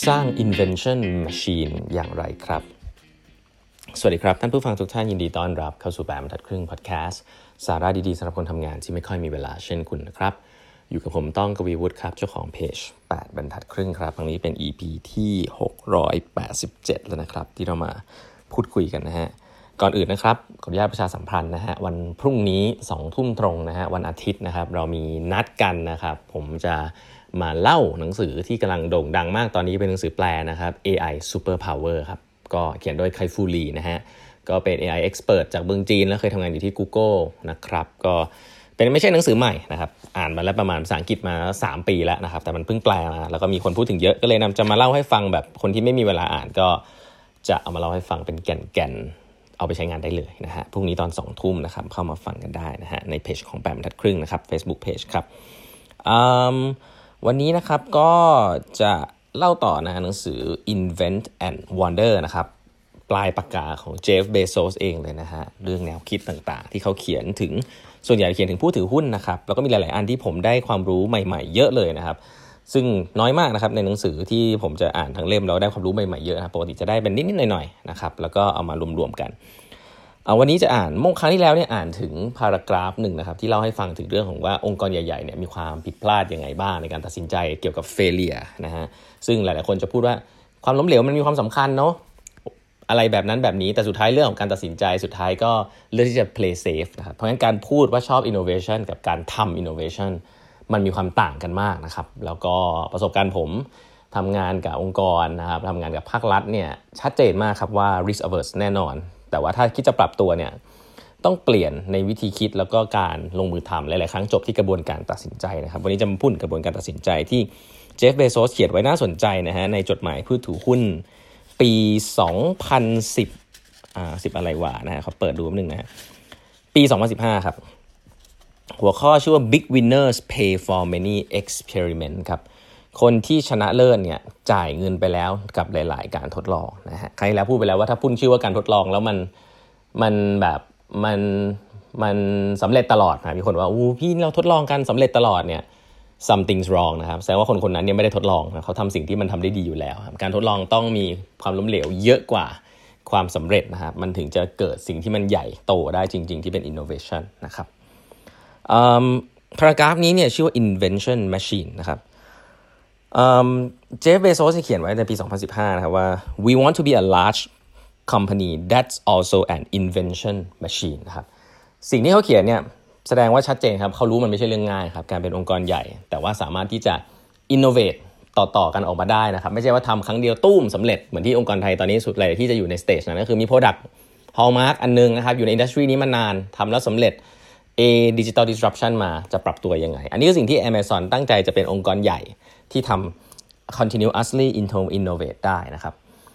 สร้าง invention machine อย่างไรครับสวัสดีครับท่านผู้ฟังทุกท่านยินดีต้อนรับเข้าสู่8บรรทัดครึ่งพอดแคสต์สาระดีๆสำหรับคนทำงานที่ไม่ค่อยมีเวลาเช่นคุณนะครับอยู่กับผมต้องกวีวุฒิครับเจ้าของเพจ8บรรทัดครึ่งครับครั้งนี้เป็น EP ที่687แล้วนะครับที่เรามาพูดคุยกันนะฮะก่อนอื่นนะครับขออนุญาตประชาสัมพันธ์นะฮะวันพรุ่งนี้ 20:00 นตรงนะฮะวันอาทิตย์นะครับเรามีนัดกันนะครับผมจะมาเล่าหนังสือที่กำลังโด่งดังมากตอนนี้เป็นหนังสือแปลนะครับ AI Super Power ครับก็เขียนโดยไคฟูลีนะฮะก็เป็น AI expert จากเมืองจีนแล้วเคยทำงานอยู่ที่ Google นะครับก็เป็นไม่ใช่หนังสือใหม่นะครับอ่านมาแล้วประมาณภาษาอังกฤษมา3ปีแล้วนะครับแต่มันเพิ่งแปลมาแล้วก็มีคนพูดถึงเยอะก็เลยจะมาเล่าให้ฟังแบบคนที่ไม่มีเวลาอ่านก็จะเอามาเล่าให้ฟังเป็นแก่นๆเอาไปใช้งานได้เลยนะฮะพรุ่งนี้ตอน 20:00 นนะครับเข้ามาฟังกันได้นะฮะในเพจของ8บรรทัดครึ่งนะครับ Facebook Page ครับวันนี้นะครับก็จะเล่าต่อนะหนังสือ Invent and Wonder นะครับปลายปากกาของเจฟ เบโซสเองเลยนะฮะเรื่องแนวคิดต่างๆที่เขาเขียนถึงส่วนใหญ่เขียนถึงผู้ถือหุ้นนะครับแล้วก็มีหลายๆอันที่ผมได้ความรู้ใหม่ๆเยอะเลยนะครับซึ่งน้อยมากนะครับในหนังสือที่ผมจะอ่านทั้งเล่มแล้วได้ความรู้ใหม่ๆเยอะนะปกติจะได้เป็นนิดๆหน่อยๆนะครับแล้วก็เอามารวมๆกันวันนี้จะอ่านครั้งที่แล้วเนี่ยอ่านถึงพารากราฟหนึ่งนะครับที่เล่าให้ฟังถึงเรื่องของว่าองค์กรใหญ่ๆเนี่ยมีความผิดพลาดยังไงบ้างในการตัดสินใจเกี่ยวกับ failure นะฮะซึ่งหลายๆคนจะพูดว่าความล้มเหลวมันมีความสำคัญเนาะอะไรแบบนั้นแบบนี้แต่สุดท้ายเรื่องของการตัดสินใจสุดท้ายก็เลือกที่จะ play safe นะครับเพราะงั้นการพูดว่าชอบ innovation กับการทำ innovation มันมีความต่างกันมากนะครับแล้วก็ประสบการณ์ผมทำงานกับองค์กรนะครับทำงานกับภาครัฐเนี่ยชัดเจนมากครับว่า risk averse แน่นอนแต่ว่าถ้าคิดจะปรับตัวเนี่ยต้องเปลี่ยนในวิธีคิดแล้วก็การลงมือทำหลายๆครั้งจบที่กระบวนการตัดสินใจนะครับวันนี้จะมาพูดกระบวนการตัดสินใจที่เจฟ เบโซสเขียนไว้น่าสนใจนะฮะในจดหมายผู้ถือหุ้นปี2010อะไรวะนะฮะเขาเปิดดูแป๊บนึงนะฮะปี2015ครับหัวข้อชื่อว่า Big Winners Pay for Many Experiment ครับคนที่ชนะเลิศเนี่ยจ่ายเงินไปแล้วกับหลายๆการทดลองนะฮะใครแล้วพูดไปแล้วว่าถ้าพูดชื่อว่าการทดลองแล้วมันแบบมันสำเร็จตลอดนะมีคนว่าพี่เราทดลองกันสำเร็จตลอดเนี่ย something's wrong นะครับแสดงว่าคนนั้นเนี่ยไม่ได้ทดลองนะเขาทำสิ่งที่มันทำได้ดีอยู่แล้วการทดลองต้องมีความล้มเหลวเยอะกว่าความสำเร็จนะครับมันถึงจะเกิดสิ่งที่มันใหญ่โตได้จริงๆที่เป็น innovation นะครับพารากราฟนี้เนี่ยชื่อว่า invention machine นะครับเจฟ เบโซสเขียนไว้ในปี2015นะครับว่า we want to be a large company that's also an invention machine นะครับสิ่งที่เขาเขียนเนี่ยแสดงว่าชัดเจนครับเขารู้มันไม่ใช่เรื่องง่ายครับการเป็นองค์กรใหญ่แต่ว่าสามารถที่จะ innovate ต่อกันออกมาได้นะครับไม่ใช่ว่าทำครั้งเดียวตุ้มสำเร็จเหมือนที่องค์กรไทยตอนนี้สุดเลยที่จะอยู่ในสเตจนั้นก็คือมี product hallmark อันนึงนะครับอยู่ในอินดัสทรีนี้มานานทำแล้วสำเร็จdigital disruption มาจะปรับตัวยังไงอันนี้คือสิ่งที่ Amazon ตั้งใจจะเป็นองค์กรใหญ่ที่ทำ continuously innovate ได้นะครับ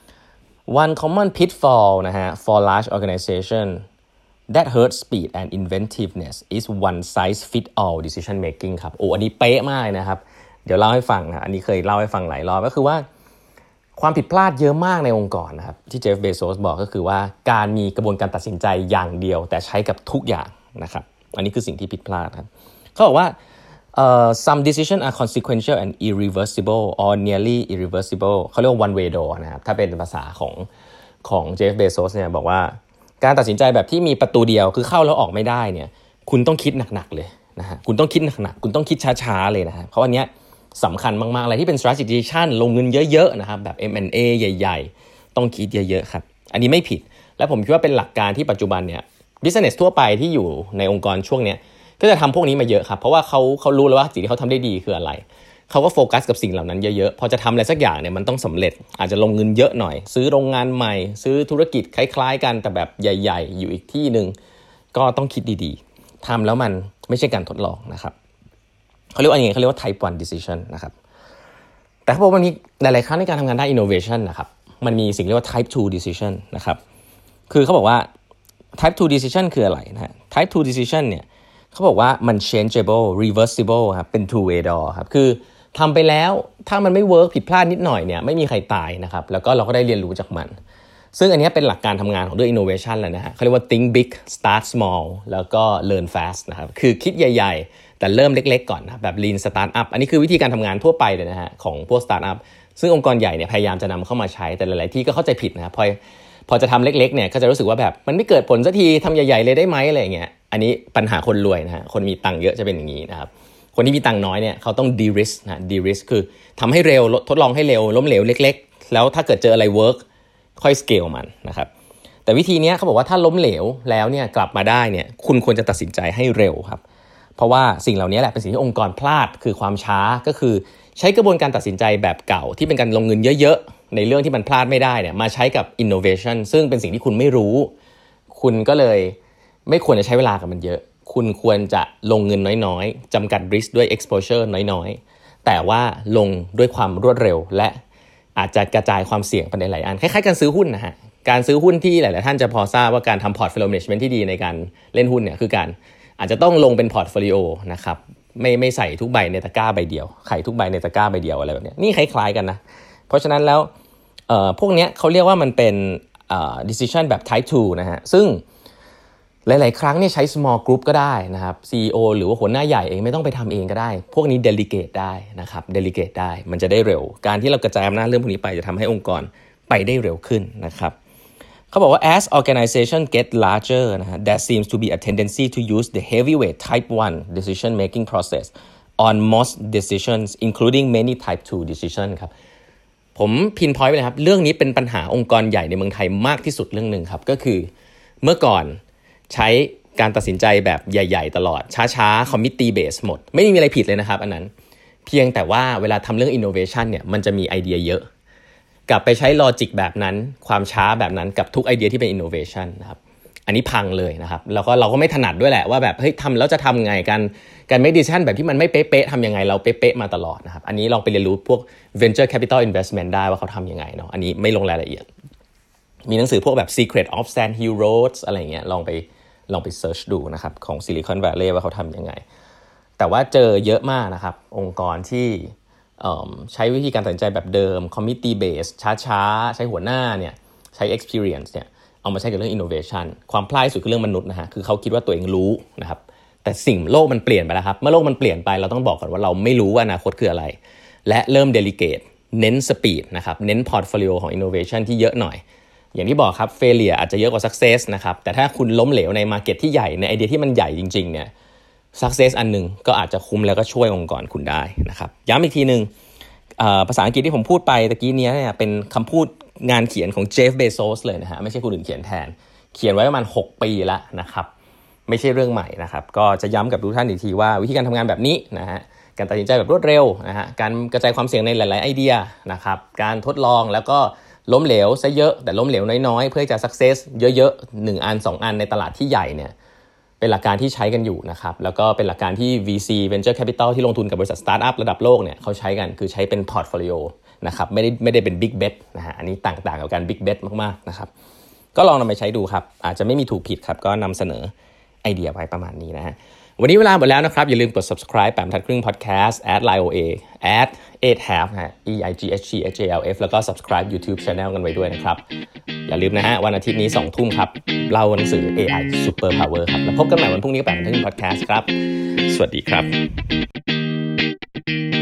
One common pitfall นะฮะ for large organization that hurt speed and inventiveness is one size fit all decision making ครับอันนี้เป๊ะมากนะครับเดี๋ยวเล่าให้ฟังนะอันนี้เคยเล่าให้ฟังหลายรอบก็คือว่าความผิดพลาดเยอะมากในองค์กรนะครับที่เจฟ เบโซสบอกก็คือว่าการมีกระบวนการตัดสินใจอย่างเดียวแต่ใช้กับทุกอย่างนะครับอันนี้คือสิ่งที่ผิดพลาดครับเขาบอกว่าsome decisions are consequential and irreversible or nearly irreversible เขาเรียกว่า one way door นะครับถ้าเป็นภาษาของเจฟ เบโซสเนี่ยบอกว่าการตัดสินใจแบบที่มีประตูเดียวคือเข้าแล้วออกไม่ได้เนี่ยคุณต้องคิดหนักๆเลยนะฮะคุณต้องคิดหนักๆคุณต้องคิดช้าๆเลยนะฮะเพราะอันเนี้ยสำคัญมากๆอะไรที่เป็น strategization ลงเงินเยอะๆนะครับแบบ M&A ใหญ่ๆต้องคิดเยอะๆครับอันนี้ไม่ผิดและผมคิดว่าเป็นหลักการที่ปัจจุบันเนี่ย business ทั่วไปที่อยู่ในองค์กรช่วงเนี้ยก็จะทำพวกนี้มาเยอะครับเพราะว่าเขารู้แล้วว่าสิ่งที่เขาทำได้ดีคืออะไรเขาก็โฟกัสกับสิ่งเหล่านั้นเยอะๆพอจะทำอะไรสักอย่างเนี่ยมันต้องสำเร็จอาจจะลงเงินเยอะหน่อยซื้อโรงงานใหม่ซื้อธุรกิจคล้ายๆกันแต่แบบใหญ่ๆอยู่อีกที่นึงก็ต้องคิดดีๆทำแล้วมันไม่ใช่การทดลองนะครับเขาเรียกว่าอย่างไงเขาเรียกว่า type 1 decision นะครับแต่เขาบอกว่ามันมีหลายๆครั้งในการทำงานด้าน innovation นะครับมันมีสิ่งเรียกว่า type 2 decision นะครับคือเขาบอกว่า type 2 decision คืออะไรนะฮะ type 2 decision เนี่ยเขาบอกว่ามัน changeable reversible ครับเป็น two way door ครับคือทำไปแล้วถ้ามันไม่เวิร์กผิดพลาดนิดหน่อยเนี่ยไม่มีใครตายนะครับแล้วก็เราก็ได้เรียนรู้จากมันซึ่งอันนี้เป็นหลักการทำงานของเรื่อง innovation แล้วนะฮะเขาเรียกว่า think big start small แล้วก็ learn fast นะครับคือคิดใหญ่ๆแต่เริ่มเล็กๆก่อนนะแบบ lean startup อันนี้คือวิธีการทำงานทั่วไปเลยนะฮะของพวก startup ซึ่งองค์กรใหญ่เนี่ยพยายามจะนำเข้ามาใช้แต่หลายๆที่ก็เข้าใจผิดนะครับพอจะทำเล็กๆเนี่ยก็จะรู้สึกว่าแบบมันไม่เกิดผลสักทีทำใหญ่ๆเลยได้ไหมอะไรเงี้ยอันนี้ปัญหาคนรวยนะฮะคนมีตังค์เยอะจะเป็นอย่างนี้นะครับคนที่มีตังค์น้อยเนี่ยเขาต้อง de-risk นะ de-risk คือทำให้เร็วทดลองให้เร็วล้มเหลวเล็กๆแล้วถ้าเกิดเจออะไร work ค่อย scale มันนะครับแต่วิธีนี้เขาบอกว่าถ้าล้มเหลวแล้วเนี่ยกลับมาได้เนี่ยคุณควรจะตัดสินใจให้เร็วครับเพราะว่าสิ่งเหล่านี้แหละเป็นสิ่งที่องค์กรพลาดคือความช้าก็คือใช้กระบวนการตัดสินใจแบบเก่าที่เป็นการลงเงินเยอะๆในเรื่องที่มันพลาดไม่ได้เนี่ยมาใช้กับ innovation ซึ่งเป็นสิ่งที่คุณไม่รู้คุณก็เลยไม่ควรจะใช้เวลากับมันเยอะคุณควรจะลงเงินน้อยๆจำกัด risk ด้วย exposure น้อยๆแต่ว่าลงด้วยความรวดเร็วและอาจจะกระจายความเสี่ยงไปในหลายอันคล้ายๆการซื้อหุ้นนะฮะการซื้อหุ้นที่หลายๆท่านจะพอทราบว่าการทำ portfolio management ที่ดีในการเล่นหุ้นเนี่ยคือการอาจจะต้องลงเป็น portfolio นะครับไม่ใส่ทุกใบในตะกร้าใบเดียวไข่ทุกใบในตะกร้าใบเดียวอะไรแบบนี้นี่คล้ายๆกันนะเพราะฉะนั้นแล้วพวกนี้เขาเรียกว่ามันเป็นdecision แบบ type 2 นะฮะซึ่งหลายๆครั้งเนี่ยใช้ small group ก็ได้นะครับ CEO หรือว่าหัวหน้าใหญ่เองไม่ต้องไปทำเองก็ได้พวกนี้ delegate ได้นะครับ delegate ได้มันจะได้เร็วการที่เรากระจายอำนาจเรื่องพวกนี้ไปจะทำให้องค์กรไปได้เร็วขึ้นนะครับเขาบอกว่า as organization get larger นะฮะ there seems to be a tendency to use the heavyweight type 1 decision making process on most decisions including many type 2 decision ครับผมพินพอยต์ไปเลยครับเรื่องนี้เป็นปัญหาองค์กรใหญ่ในเมืองไทยมากที่สุดเรื่องนึงครับก็คือเมื่อก่อนใช้การตัดสินใจแบบใหญ่ๆตลอดช้าๆ committee base หมดไม่มีอะไรผิดเลยนะครับอันนั้นเพียงแต่ว่าเวลาทำเรื่อง innovation เนี่ยมันจะมีไอเดียเยอะกลับไปใช้ลอจิกแบบนั้นความช้าแบบนั้นกับทุกไอเดียที่เป็น innovation นะครับอันนี้พังเลยนะครับแล้วก็เราก็ไม่ถนัดด้วยแหละว่าแบบเฮ้ยทำแล้วจะทำไงการ make decision แบบที่มันไม่เป๊ะๆทำยังไงเราเป๊ะๆมาตลอดนะครับอันนี้ลองไปเรียนรู้พวก venture capital investment ได้ว่าเขาทำยังไงเนาะอันนี้ไม่ลงรายละเอียดมีหนังสือพวกแบบ secret of Sand Hill Roads อะไรเงี้ยลองไปเสิร์ชดูนะครับของ Silicon Valley ว่าเขาทำยังไงแต่ว่าเจอเยอะมากนะครับองค์กรที่ใช้วิธีการตัดสินใจแบบเดิม committee base ช้าๆใช้หัวหน้าเนี่ยใช้ experience เนี่ยเอามาใช้กับเรื่อง innovation ความพลาดสุดคือเรื่องมนุษย์นะฮะคือเขาคิดว่าตัวเองรู้นะครับแต่โลกมันเปลี่ยนไปแล้วครับเมื่อโลกมันเปลี่ยนไปเราต้องบอกก่อนว่าเราไม่รู้ว่าอนาคตคืออะไรและเริ่ม delegate เน้น speed นะครับเน้น portfolio ของ innovation ที่เยอะหน่อยอย่างที่บอกครับ failure อาจจะเยอะกว่า success นะครับแต่ถ้าคุณล้มเหลวใน market ที่ใหญ่ในไอเดียที่มันใหญ่จริงๆเนี่ย success อันนึงก็อาจจะคุ้มแล้วก็ช่วยองค์กรคุณได้นะครับย้ำอีกทีนึงภาษาอังกฤษที่ผมพูดไปตะกี้นี้เนี่ยเป็นคำพูดงานเขียนของเจฟเบโซสเลยนะฮะไม่ใช่คนอื่นเขียนแทนเขียนไว้ประมาณ6 ปีแล้วนะครับไม่ใช่เรื่องใหม่นะครับก็จะย้ำกับทุกท่านอีกทีว่าวิธีการทำงานแบบนี้นะฮะการตัดสินใจแบบรวดเร็วนะฮะการกระจายความเสี่ยงในหลายๆไอเดียนะครับการทดลองแล้วก็ล้มเหลวซะเยอะแต่ล้มเหลวน้อยๆเพื่อจะ success เยอะๆ1 อัน 2 อันในตลาดที่ใหญ่เนี่ยเป็นหลักการที่ใช้กันอยู่นะครับแล้วก็เป็นหลักการที่ VC Venture Capital ที่ลงทุนกับบริษัทสตาร์ทอัพระดับโลกเนี่ยเขาใช้กันคือใช้เป็น portfolio นะครับไม่ได้เป็น big bet นะฮะอันนี้ต่างกับการ big bet มากๆนะครับก็ลองนำไปใช้ดูครับอาจจะไม่มีถูกผิดครับก็นำเสนอไอเดียไว้ประมาณนี้นะฮะวันนี้เวลาหมดแล้วนะครับอย่าลืมกด subscribe แปมทัดครึ่ง podcast @LIOA @8half นะฮะ EIGHTHALF แล้วก็ subscribe YouTube channel กันไว้ด้วยนะครับอย่าลืมนะฮะวันอาทิตย์นี้ 20:00 นครับเล่าหนังสือ AI Super Power ครับแล้วพบกันใหม่วันพรุ่งนี้กับแปมทัดครึ่ง podcast ครับสวัสดีครับ